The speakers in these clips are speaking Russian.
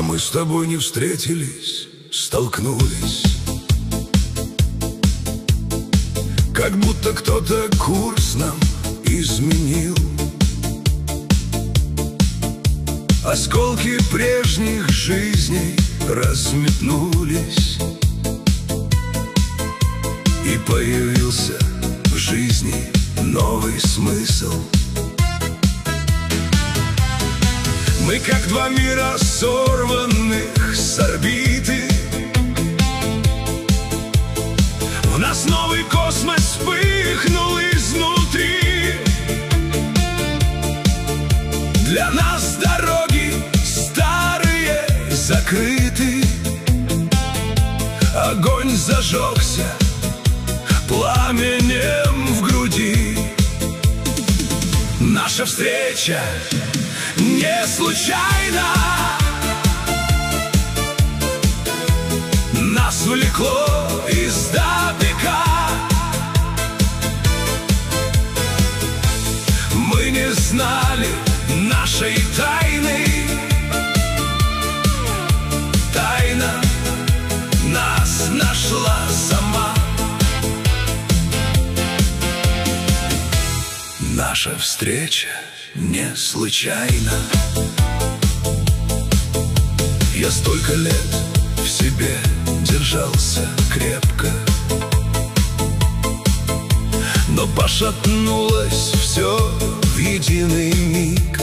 А мы с тобой не встретились, столкнулись, как будто кто-то курс нам изменил. Осколки прежних жизней разметнулись, и появился в жизни новый смысл. Мы как два мира, сорванных с орбиты. В нас новый космос вспыхнул изнутри. Для нас дороги старые закрыты. Огонь зажегся пламенем в груди. Наша встреча не случайна. Нас влекло издалека. Мы не знали нашей тайны. Тайна нас нашла сама. Наша встреча не случайно. Я столько лет в себе держался крепко, но пошатнулось все в единый миг.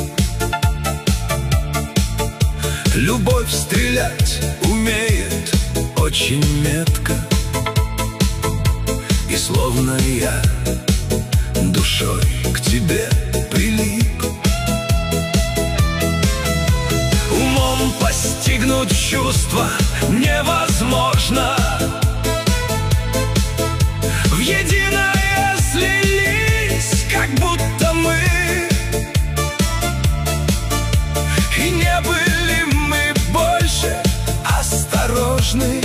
Любовь стрелять умеет очень метко, и словно я душой к тебе прилип. Умом постигнуть чувства невозможно. В единое слились, как будто мы, и не были мы больше осторожны.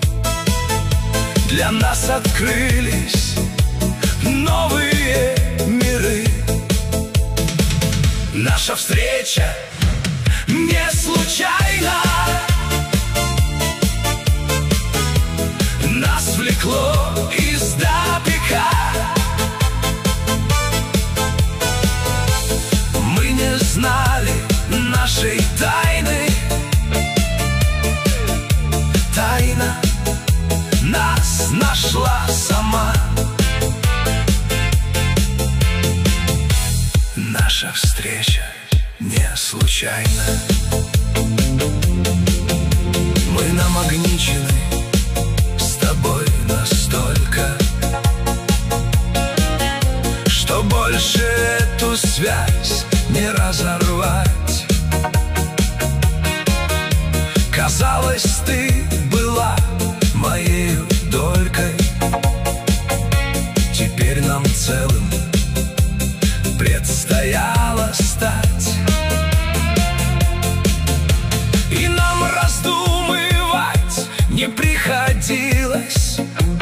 Для нас открылись новые миры. Наша встреча не случайна. Нас влекло издалека. Мы не знали нашей тайны. Тайна нас нашла сама. Наша встреча не случайна. Мы намагничены с тобой настолько, что больше эту связь не разорвать. Казалось, ты была моей долькой. Теперь нам целым предстояло стать, и нам раздумывать не приходилось.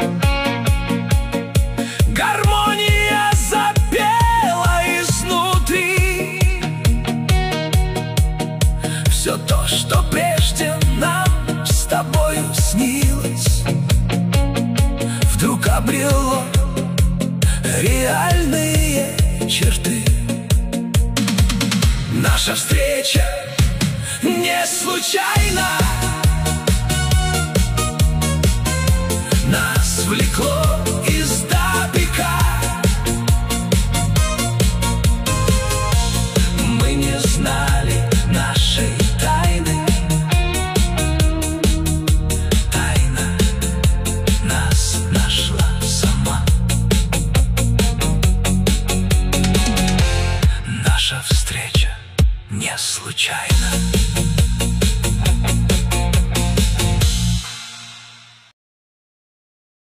Гармония запела изнутри. Все то, что прежде нам с тобою снилось, вдруг обрело реальные черты. Наша встреча не случайна. Нас влекло издалека. Мы не знали нашей тайны. Тайна нас нашла сама. Наша встреча не случайна.